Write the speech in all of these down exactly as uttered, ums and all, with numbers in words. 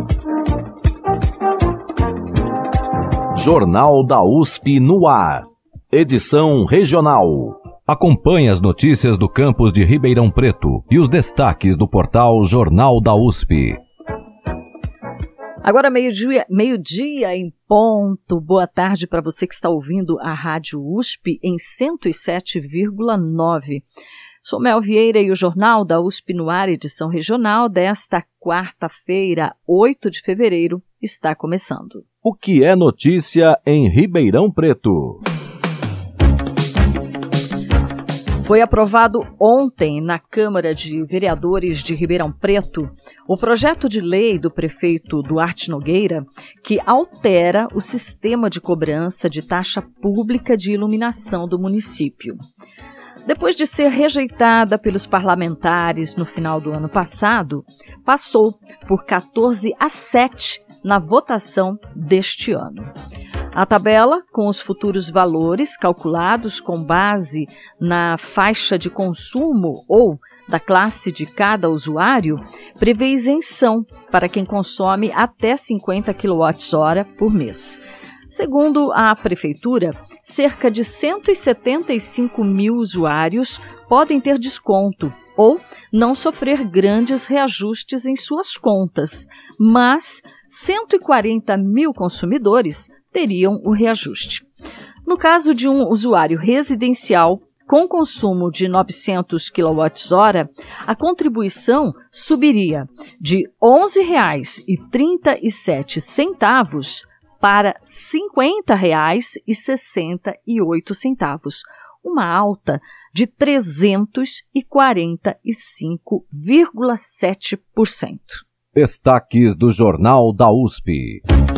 Jornal da U S P no ar. Edição regional. Acompanhe as notícias do campus de Ribeirão Preto e os destaques do portal Jornal da U S P. Agora meio-dia, meio-dia em ponto. Boa tarde para você que está ouvindo a Rádio U S P em cento e sete vírgula nove. Sou Mel Vieira e o Jornal da U S P no ar, edição regional desta quarta-feira, oito de fevereiro, está começando. O que é notícia em Ribeirão Preto? Foi aprovado ontem na Câmara de Vereadores de Ribeirão Preto o projeto de lei do prefeito Duarte Nogueira que altera o sistema de cobrança de taxa pública de iluminação do município. Depois de ser rejeitada pelos parlamentares no final do ano passado, passou por quatorze a sete na votação deste ano. A tabela, com os futuros valores calculados com base na faixa de consumo ou da classe de cada usuário, prevê isenção para quem consome até cinquenta quilowatt-hora por mês. Segundo a Prefeitura, cerca de cento e setenta e cinco mil usuários podem ter desconto ou não sofrer grandes reajustes em suas contas, mas cento e quarenta mil consumidores teriam o reajuste. No caso de um usuário residencial com consumo de novecentos quilowatt-hora, a contribuição subiria de onze reais e trinta e sete centavos para cinquenta reais e sessenta e oito centavos, uma alta de trezentos e quarenta e cinco vírgula sete por cento. Destaques do Jornal da U S P.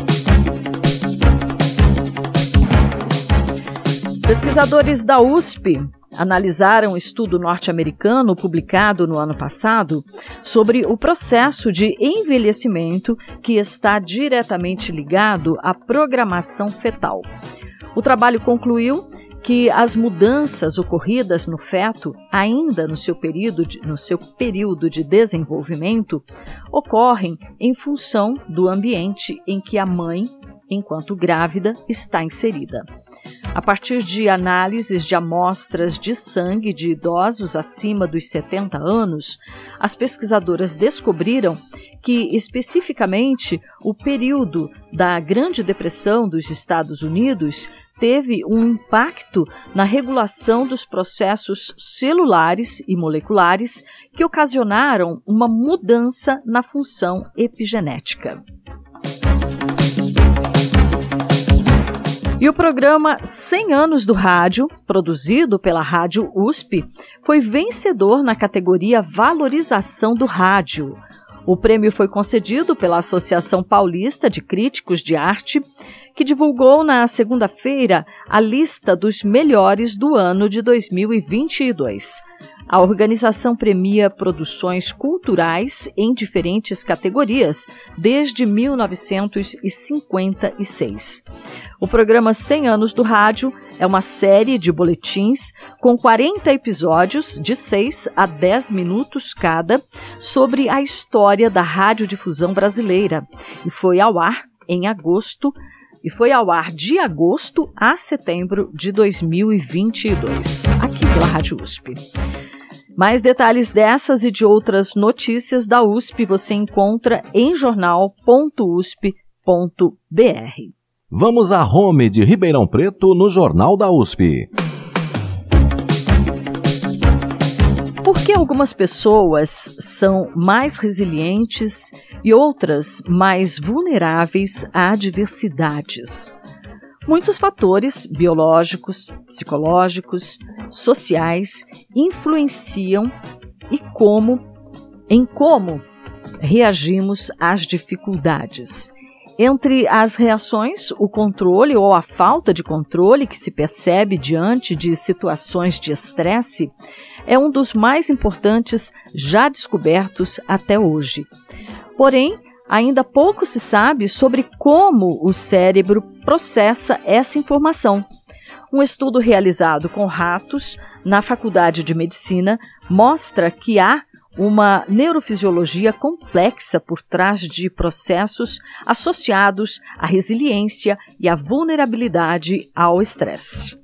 Pesquisadores da U S P analisaram um estudo norte-americano publicado no ano passado sobre o processo de envelhecimento que está diretamente ligado à programação fetal. O trabalho concluiu que as mudanças ocorridas no feto, ainda no seu período de, no seu período de desenvolvimento, ocorrem em função do ambiente em que a mãe, enquanto grávida, está inserida. A partir de análises de amostras de sangue de idosos acima dos setenta anos, as pesquisadoras descobriram que, especificamente, o período da Grande Depressão dos Estados Unidos teve um impacto na regulação dos processos celulares e moleculares que ocasionaram uma mudança na função epigenética. E o programa cem anos do Rádio, produzido pela Rádio U S P, foi vencedor na categoria Valorização do Rádio. O prêmio foi concedido pela Associação Paulista de Críticos de Arte, que divulgou na segunda-feira a lista dos melhores do ano de dois mil e vinte e dois. A organização premia produções culturais em diferentes categorias desde mil novecentos e cinquenta e seis. O programa cem anos do Rádio é uma série de boletins com quarenta episódios de seis a dez minutos cada sobre a história da radiodifusão brasileira e foi ao ar em agosto e foi ao ar de agosto a setembro de dois mil e vinte e dois, aqui pela Rádio U S P. Mais detalhes dessas e de outras notícias da U S P você encontra em jornal ponto u s p ponto b r. Vamos à home de Ribeirão Preto no Jornal da U S P. Por que algumas pessoas são mais resilientes e outras mais vulneráveis a adversidades? Muitos fatores biológicos, psicológicos, sociais influenciam e como, em como reagimos às dificuldades. Entre as reações, o controle ou a falta de controle que se percebe diante de situações de estresse é um dos mais importantes já descobertos até hoje. Porém, ainda pouco se sabe sobre como o cérebro processa essa informação. Um estudo realizado com ratos na Faculdade de Medicina mostra que há uma neurofisiologia complexa por trás de processos associados à resiliência e à vulnerabilidade ao estresse.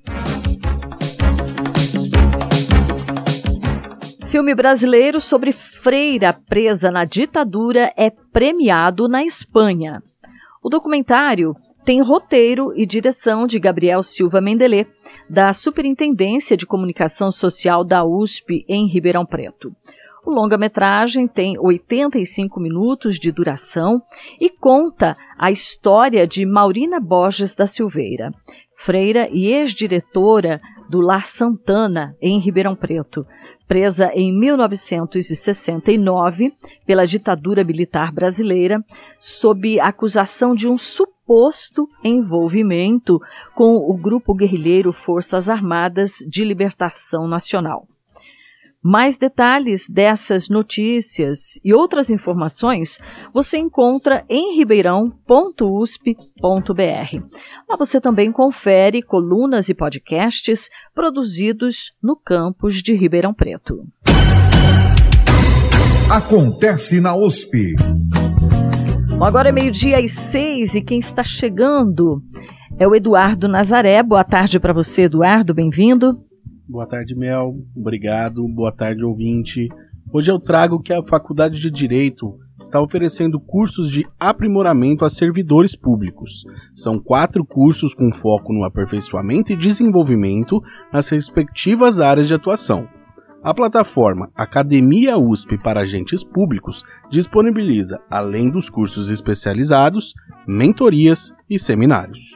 Filme brasileiro sobre freira presa na ditadura é premiado na Espanha. O documentário tem roteiro e direção de Gabriel Silva Mendelê, da Superintendência de Comunicação Social da U S P em Ribeirão Preto. O longa-metragem tem oitenta e cinco minutos de duração e conta a história de Maurina Borges da Silveira, freira e ex-diretora do Lar Santana, em Ribeirão Preto, presa em mil novecentos e sessenta e nove pela ditadura militar brasileira, sob acusação de um suposto envolvimento com o grupo guerrilheiro Forças Armadas de Libertação Nacional. Mais detalhes dessas notícias e outras informações você encontra em ribeirão ponto u s p ponto b r. Lá você também confere colunas e podcasts produzidos no campus de Ribeirão Preto. Acontece na U S P. Bom, agora é meio-dia e seis e quem está chegando é o Eduardo Nazaré. Boa tarde para você, Eduardo, bem-vindo. Boa tarde, Mel. Obrigado. Boa tarde, ouvinte. Hoje eu trago que a Faculdade de Direito está oferecendo cursos de aprimoramento a servidores públicos. São quatro cursos com foco no aperfeiçoamento e desenvolvimento nas respectivas áreas de atuação. A plataforma Academia U S P para Agentes Públicos disponibiliza, além dos cursos especializados, mentorias e seminários.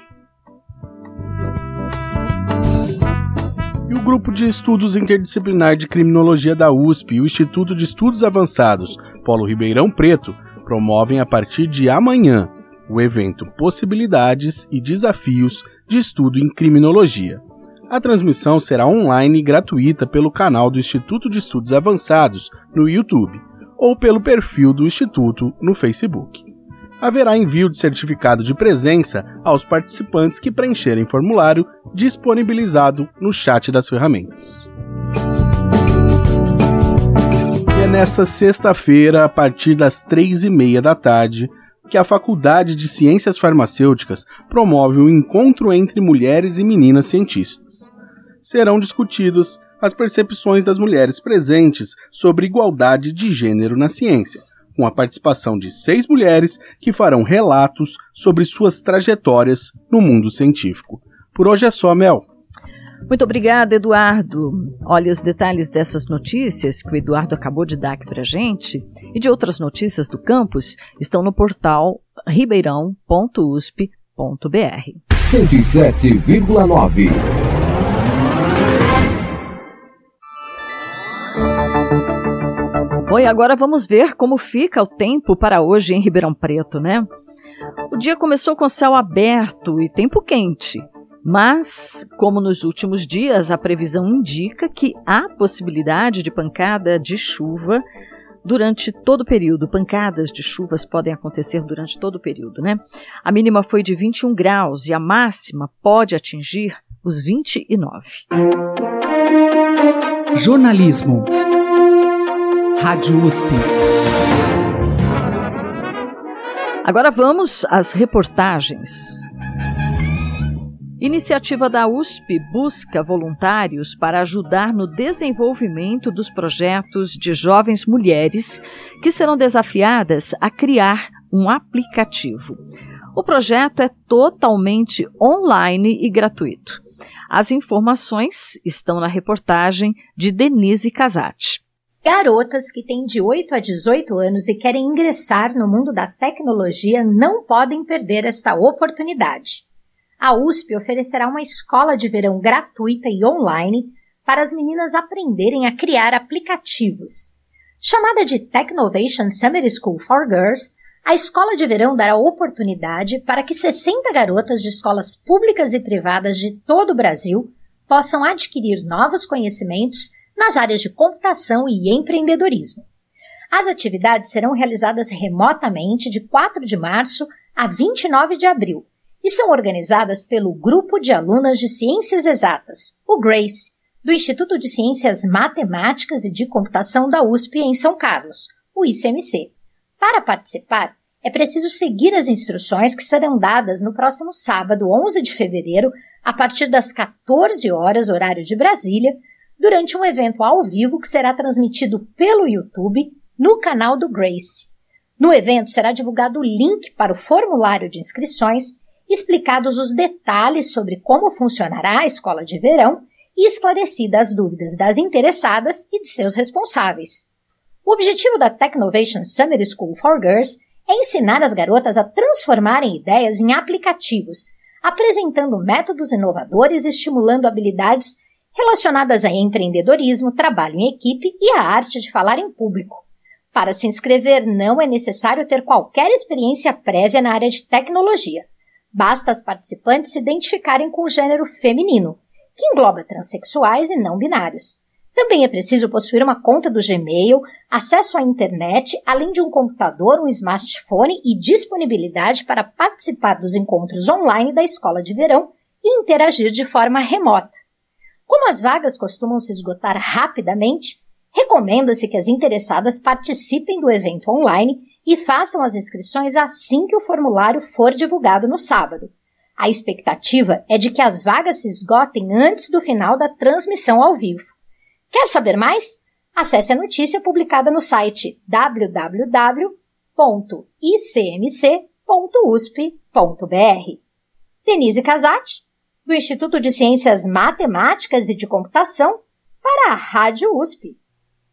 E o Grupo de Estudos Interdisciplinar de Criminologia da U S P e o Instituto de Estudos Avançados Polo Ribeirão Preto promovem a partir de amanhã o evento Possibilidades e Desafios de Estudo em Criminologia. A transmissão será online e gratuita pelo canal do Instituto de Estudos Avançados no YouTube ou pelo perfil do Instituto no Facebook. Haverá envio de certificado de presença aos participantes que preencherem formulário disponibilizado no chat das ferramentas. E é nesta sexta-feira, a partir das três e meia da tarde, que a Faculdade de Ciências Farmacêuticas promove um encontro entre mulheres e meninas cientistas. Serão discutidas as percepções das mulheres presentes sobre igualdade de gênero na ciência, com a participação de seis mulheres que farão relatos sobre suas trajetórias no mundo científico. Por hoje é só, Mel. Muito obrigada, Eduardo. Olha, os detalhes dessas notícias que o Eduardo acabou de dar aqui para a gente e de outras notícias do campus estão no portal ribeirão ponto u s p ponto b r. cento e sete vírgula nove. Bom, e agora vamos ver como fica o tempo para hoje em Ribeirão Preto, né? O dia começou com céu aberto e tempo quente, mas, como nos últimos dias, a previsão indica que há possibilidade de pancada de chuva durante todo o período. Pancadas de chuvas podem acontecer durante todo o período, né? A mínima foi de vinte e um graus e a máxima pode atingir os vinte e nove. Jornalismo. Rádio U S P. Agora vamos às reportagens. Iniciativa da U S P busca voluntários para ajudar no desenvolvimento dos projetos de jovens mulheres que serão desafiadas a criar um aplicativo. O projeto é totalmente online e gratuito. As informações estão na reportagem de Denise Casati. Garotas que têm de oito a dezoito anos e querem ingressar no mundo da tecnologia não podem perder esta oportunidade. A U S P oferecerá uma escola de verão gratuita e online para as meninas aprenderem a criar aplicativos. Chamada de Technovation Summer School for Girls, a escola de verão dará oportunidade para que sessenta garotas de escolas públicas e privadas de todo o Brasil possam adquirir novos conhecimentos nas áreas de computação e empreendedorismo. As atividades serão realizadas remotamente de quatro de março a vinte e nove de abril e são organizadas pelo Grupo de Alunas de Ciências Exatas, o GRACE, do Instituto de Ciências Matemáticas e de Computação da U S P em São Carlos, o I C M C. Para participar, é preciso seguir as instruções que serão dadas no próximo sábado, onze de fevereiro, a partir das quatorze horas, horário de Brasília, durante um evento ao vivo que será transmitido pelo YouTube no canal do Grace. No evento será divulgado o link para o formulário de inscrições, explicados os detalhes sobre como funcionará a escola de verão e esclarecidas as dúvidas das interessadas e de seus responsáveis. O objetivo da Technovation Summer School for Girls é ensinar as garotas a transformarem ideias em aplicativos, apresentando métodos inovadores e estimulando habilidades relacionadas a empreendedorismo, trabalho em equipe e a arte de falar em público. Para se inscrever, não é necessário ter qualquer experiência prévia na área de tecnologia. Basta as participantes se identificarem com o gênero feminino, que engloba transexuais e não binários. Também é preciso possuir uma conta do Gmail, acesso à internet, além de um computador, um smartphone e disponibilidade para participar dos encontros online da escola de verão e interagir de forma remota. Como as vagas costumam se esgotar rapidamente, recomenda-se que as interessadas participem do evento online e façam as inscrições assim que o formulário for divulgado no sábado. A expectativa é de que as vagas se esgotem antes do final da transmissão ao vivo. Quer saber mais? Acesse a notícia publicada no site w w w ponto i c m c ponto u s p ponto b r. Denise Casati, do Instituto de Ciências Matemáticas e de Computação, para a Rádio U S P.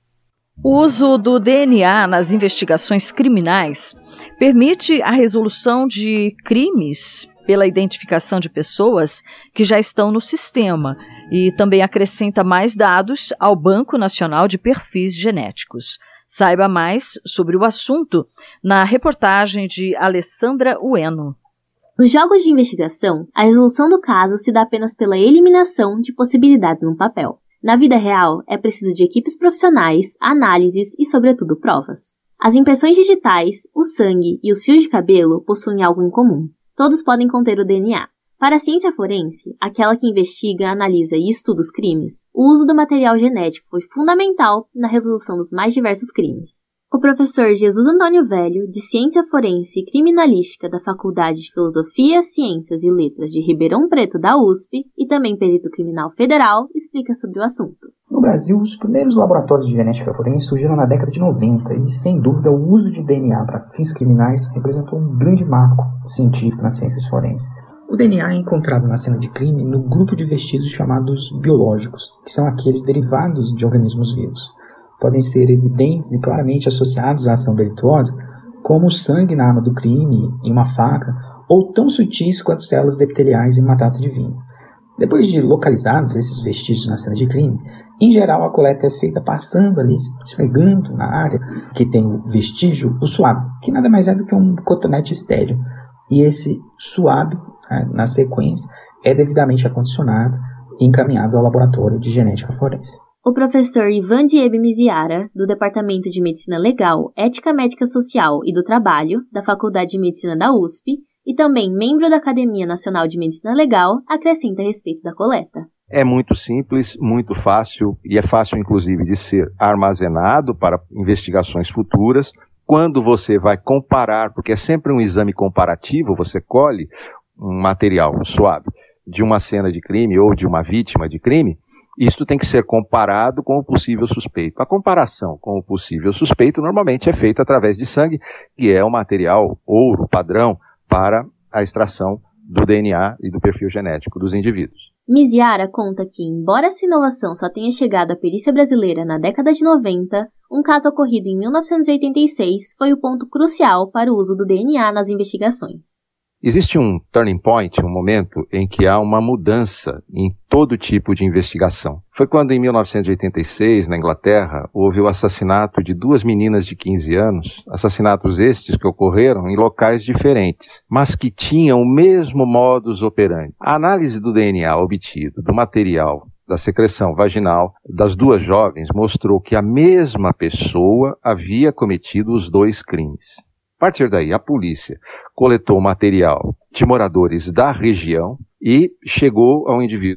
O uso do D N A nas investigações criminais permite a resolução de crimes pela identificação de pessoas que já estão no sistema e também acrescenta mais dados ao Banco Nacional de Perfis Genéticos. Saiba mais sobre o assunto na reportagem de Alessandra Ueno. Nos jogos de investigação, a resolução do caso se dá apenas pela eliminação de possibilidades no papel. Na vida real, é preciso de equipes profissionais, análises e, sobretudo, provas. As impressões digitais, o sangue e os fios de cabelo possuem algo em comum. Todos podem conter o D N A. Para a ciência forense, aquela que investiga, analisa e estuda os crimes, o uso do material genético foi fundamental na resolução dos mais diversos crimes. O professor Jesus Antônio Velho, de Ciência Forense e Criminalística da Faculdade de Filosofia, Ciências e Letras de Ribeirão Preto da U S P e também perito criminal federal, explica sobre o assunto. No Brasil, os primeiros laboratórios de genética forense surgiram na década de noventa e, sem dúvida, o uso de D N A para fins criminais representou um grande marco científico nas ciências forenses. O D N A é encontrado na cena de crime no grupo de vestígios chamados biológicos, que são aqueles derivados de organismos vivos. Podem ser evidentes e claramente associados à ação delituosa, como o sangue na arma do crime, em uma faca, ou tão sutis quanto células epiteliais em uma taça de vinho. Depois de localizados esses vestígios na cena de crime, em geral a coleta é feita passando ali, esfregando na área que tem o vestígio, o suave, que nada mais é do que um cotonete estéreo. E esse suave, na sequência, é devidamente acondicionado e encaminhado ao laboratório de genética forense. O professor Ivan Diebe Miziara, do Departamento de Medicina Legal, Ética Médica Social e do Trabalho, da Faculdade de Medicina da U S P, e também membro da Academia Nacional de Medicina Legal, acrescenta a respeito da coleta. É muito simples, muito fácil, e é fácil inclusive de ser armazenado para investigações futuras. Quando você vai comparar, porque é sempre um exame comparativo, você colhe um material suave de uma cena de crime ou de uma vítima de crime, isto tem que ser comparado com o possível suspeito. A comparação com o possível suspeito normalmente é feita através de sangue, que é o material ouro padrão para a extração do D N A e do perfil genético dos indivíduos. Miziara conta que, embora essa inovação só tenha chegado à perícia brasileira na década de noventa, um caso ocorrido em mil novecentos e oitenta e seis foi o ponto crucial para o uso do D N A nas investigações. Existe um turning point, um momento em que há uma mudança em todo tipo de investigação. Foi quando, em mil novecentos e oitenta e seis, na Inglaterra, houve o assassinato de duas meninas de quinze anos, assassinatos estes que ocorreram em locais diferentes, mas que tinham o mesmo modus operandi. A análise do D N A obtido do material da secreção vaginal das duas jovens mostrou que a mesma pessoa havia cometido os dois crimes. A partir daí, a polícia coletou material de moradores da região e chegou ao indivíduo.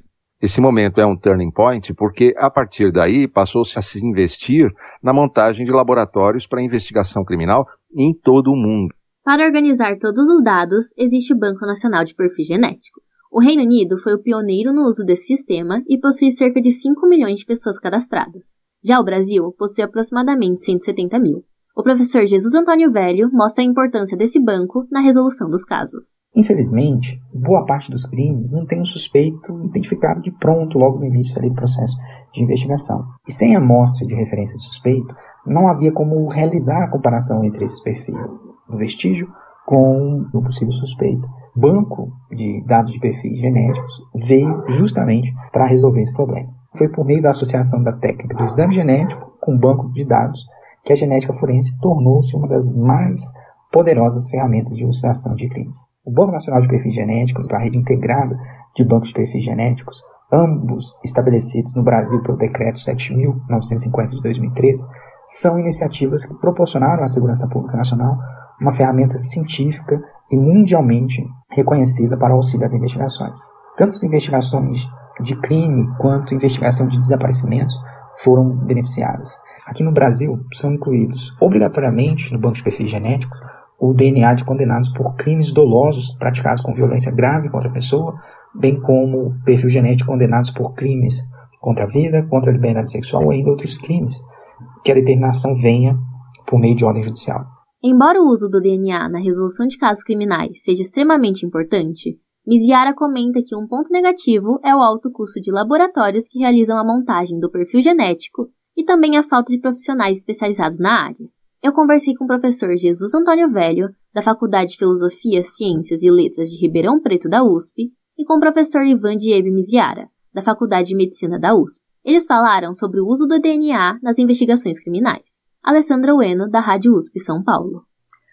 Esse momento é um turning point porque, a partir daí, passou-se a se investir na montagem de laboratórios para investigação criminal em todo o mundo. Para organizar todos os dados, existe o Banco Nacional de Perfil Genético. O Reino Unido foi o pioneiro no uso desse sistema e possui cerca de cinco milhões de pessoas cadastradas. Já o Brasil possui aproximadamente cento e setenta mil. O professor Jesus Antônio Velho mostra a importância desse banco na resolução dos casos. Infelizmente, boa parte dos crimes não tem um suspeito identificado de pronto logo no início ali do processo de investigação. E sem amostra de referência de suspeito, não havia como realizar a comparação entre esses perfis do vestígio com o possível suspeito. O banco de dados de perfis genéticos veio justamente para resolver esse problema. Foi por meio da associação da técnica do exame genético com o banco de dados que a genética forense tornou-se uma das mais poderosas ferramentas de ilustração de crimes. O Banco Nacional de Perfis Genéticos, a rede integrada de bancos de perfis genéticos, ambos estabelecidos no Brasil pelo Decreto sete mil novecentos e cinquenta de dois mil e treze, são iniciativas que proporcionaram à segurança pública nacional uma ferramenta científica e mundialmente reconhecida para o auxílio às investigações. Tanto as investigações de crime quanto investigação de desaparecimentos foram beneficiadas. Aqui no Brasil, são incluídos obrigatoriamente no banco de perfis genéticos o D N A de condenados por crimes dolosos praticados com violência grave contra a pessoa, bem como o perfil genético de condenados por crimes contra a vida, contra a liberdade sexual ou ainda outros crimes, que a determinação venha por meio de ordem judicial. Embora o uso do D N A na resolução de casos criminais seja extremamente importante, Miziara comenta que um ponto negativo é o alto custo de laboratórios que realizam a montagem do perfil genético e também a falta de profissionais especializados na área. Eu conversei com o professor Jesus Antônio Velho, da Faculdade de Filosofia, Ciências e Letras de Ribeirão Preto da U S P, e com o professor Ivan Diebe Miziara, da Faculdade de Medicina da U S P. Eles falaram sobre o uso do D N A nas investigações criminais. Alessandra Ueno, da Rádio U S P São Paulo.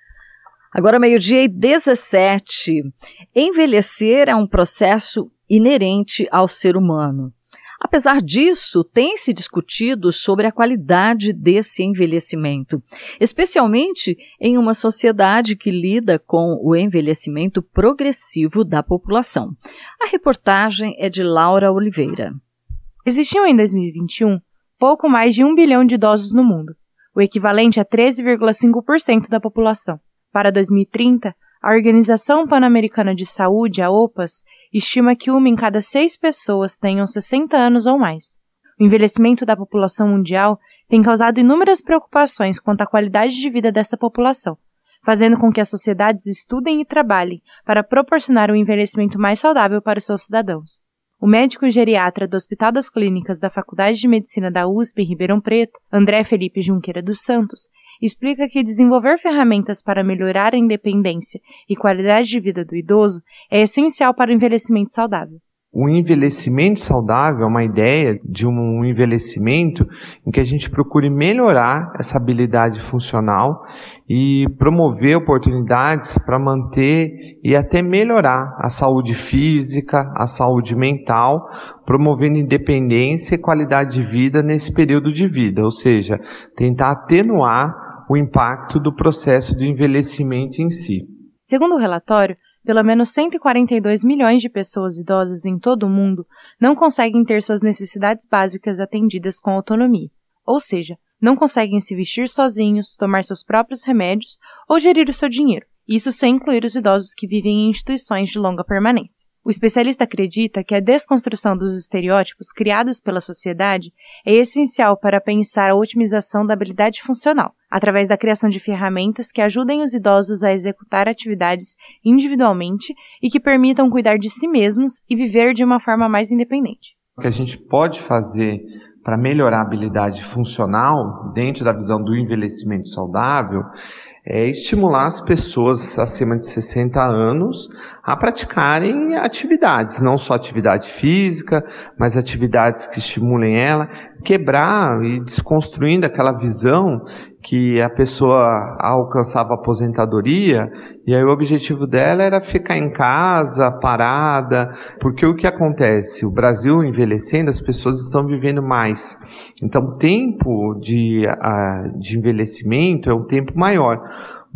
Agora, meio-dia e dezessete. Envelhecer é um processo inerente ao ser humano. Apesar disso, tem-se discutido sobre a qualidade desse envelhecimento, especialmente em uma sociedade que lida com o envelhecimento progressivo da população. A reportagem é de Laura Oliveira. Existiam em dois mil e vinte e um pouco mais de um bilhão de idosos no mundo, o equivalente a treze vírgula cinco por cento da população. Para dois mil e trinta, a Organização Pan-Americana de Saúde, a O P A S, estima que uma em cada seis pessoas tenham sessenta anos ou mais. O envelhecimento da população mundial tem causado inúmeras preocupações quanto à qualidade de vida dessa população, fazendo com que as sociedades estudem e trabalhem para proporcionar um envelhecimento mais saudável para os seus cidadãos. O médico geriatra do Hospital das Clínicas da Faculdade de Medicina da U S P em Ribeirão Preto, André Felipe Junqueira dos Santos, explica que desenvolver ferramentas para melhorar a independência e qualidade de vida do idoso é essencial para o envelhecimento saudável. O envelhecimento saudável é uma ideia de um envelhecimento em que a gente procure melhorar essa habilidade funcional e promover oportunidades para manter e até melhorar a saúde física, a saúde mental, promovendo independência e qualidade de vida nesse período de vida, ou seja, tentar atenuar o impacto do processo do envelhecimento em si. Segundo o relatório, pelo menos cento e quarenta e dois milhões de pessoas idosas em todo o mundo não conseguem ter suas necessidades básicas atendidas com autonomia, ou seja, não conseguem se vestir sozinhos, tomar seus próprios remédios ou gerir o seu dinheiro, isso sem incluir os idosos que vivem em instituições de longa permanência. O especialista acredita que a desconstrução dos estereótipos criados pela sociedade é essencial para pensar a otimização da habilidade funcional, através da criação de ferramentas que ajudem os idosos a executar atividades individualmente e que permitam cuidar de si mesmos e viver de uma forma mais independente. O que a gente pode fazer para melhorar a habilidade funcional dentro da visão do envelhecimento saudável é estimular as pessoas acima de sessenta anos a praticarem atividades, não só atividade física, mas atividades que estimulem ela, quebrar e desconstruindo aquela visão que a pessoa alcançava a aposentadoria e aí o objetivo dela era ficar em casa, parada, porque o que acontece? O Brasil envelhecendo, as pessoas estão vivendo mais. Então o tempo de, uh, de envelhecimento é um tempo maior.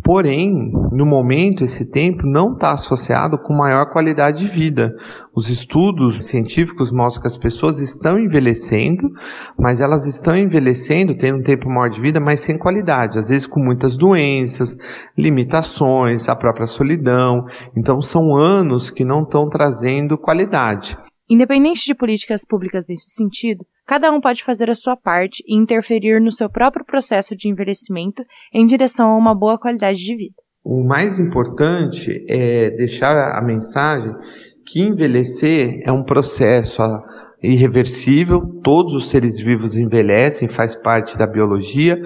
Porém, no momento, esse tempo não está associado com maior qualidade de vida. Os estudos científicos mostram que as pessoas estão envelhecendo, mas elas estão envelhecendo, tendo um tempo maior de vida, mas sem qualidade. Às vezes com muitas doenças, limitações, a própria solidão. Então são anos que não estão trazendo qualidade. Independente de políticas públicas nesse sentido, cada um pode fazer a sua parte e interferir no seu próprio processo de envelhecimento em direção a uma boa qualidade de vida. O mais importante é deixar a mensagem que envelhecer é um processo irreversível, todos os seres vivos envelhecem, faz parte da biologia,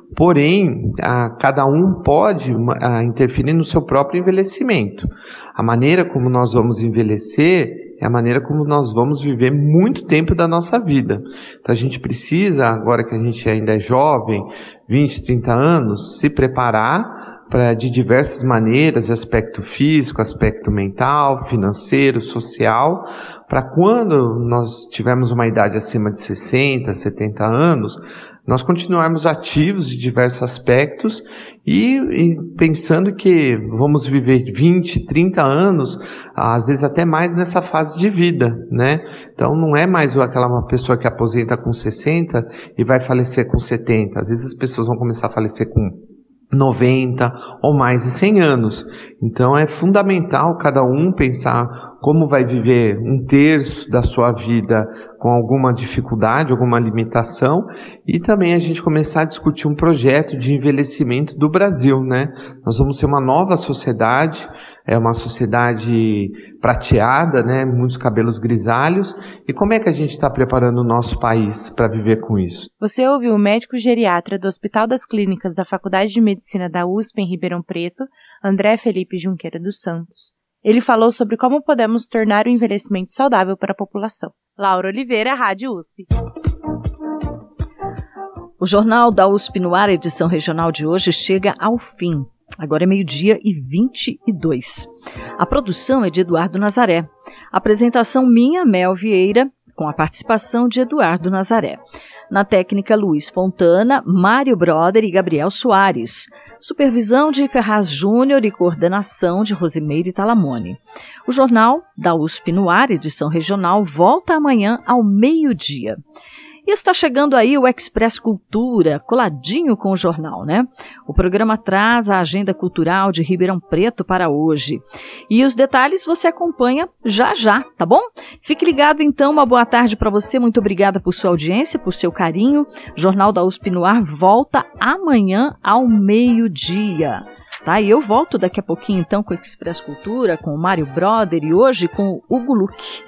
porém, a, cada um pode a, interferir no seu próprio envelhecimento. A maneira como nós vamos envelhecer é a maneira como nós vamos viver muito tempo da nossa vida. Então a gente precisa, agora que a gente ainda é jovem, vinte, trinta anos, se preparar para de diversas maneiras, aspecto físico, aspecto mental, financeiro, social, para quando nós tivermos uma idade acima de sessenta, setenta anos, nós continuarmos ativos de diversos aspectos e, e pensando que vamos viver vinte, trinta anos, às vezes até mais nessa fase de vida, né? Então não é mais aquela uma pessoa que aposenta com sessenta e vai falecer com setenta. Às vezes as pessoas vão começar a falecer com noventa ou mais de cem anos. Então é fundamental cada um pensar como vai viver um terço da sua vida com alguma dificuldade, alguma limitação, e também a gente começar a discutir um projeto de envelhecimento do Brasil, né? Nós vamos ser uma nova sociedade, é uma sociedade prateada, né? Muitos cabelos grisalhos, e como é que a gente está preparando o nosso país para viver com isso? Você ouviu o médico geriatra do Hospital das Clínicas da Faculdade de Medicina da U S P em Ribeirão Preto, André Felipe Junqueira dos Santos. Ele falou sobre como podemos tornar o envelhecimento saudável para a população. Laura Oliveira, Rádio U S P. O Jornal da U S P no ar, edição regional de hoje, chega ao fim. Agora é meio-dia e vinte e dois. A produção é de Eduardo Nazaré. Apresentação minha, Mel Vieira, com a participação de Eduardo Nazaré. Na técnica, Luiz Fontana, Mário Broder e Gabriel Soares. Supervisão de Ferraz Júnior e coordenação de Rosimeire Talamone. O Jornal da U S P no ar, edição regional, volta amanhã ao meio-dia. E está chegando aí o Express Cultura, coladinho com o jornal, né? O programa traz a agenda cultural de Ribeirão Preto para hoje. E os detalhes você acompanha já já, tá bom? Fique ligado então, uma boa tarde para você, muito obrigada por sua audiência, por seu carinho. Jornal da U S P no ar volta amanhã ao meio-dia. Tá, e eu volto daqui a pouquinho então com o Express Cultura, com o Mário Broder e hoje com o Hugo Luque.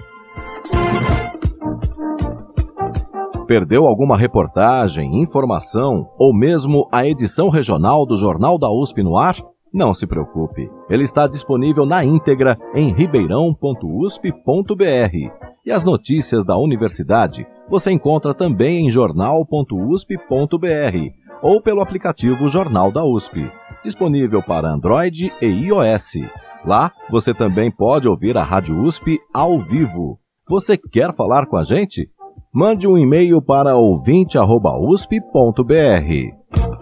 Perdeu alguma reportagem, informação ou mesmo a edição regional do Jornal da U S P no ar? Não se preocupe, ele está disponível na íntegra em ribeirão ponto u s p ponto b r. E as notícias da universidade você encontra também em jornal ponto u s p ponto b r ou pelo aplicativo Jornal da U S P, disponível para Android e iOS. Lá você também pode ouvir a Rádio U S P ao vivo. Você quer falar com a gente? Mande um e-mail para ouvinte arroba u s p ponto b r.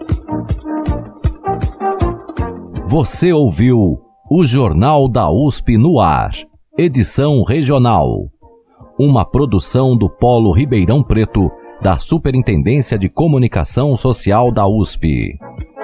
Você ouviu o Jornal da U S P no ar, edição regional. Uma produção do Polo Ribeirão Preto, da Superintendência de Comunicação Social da U S P.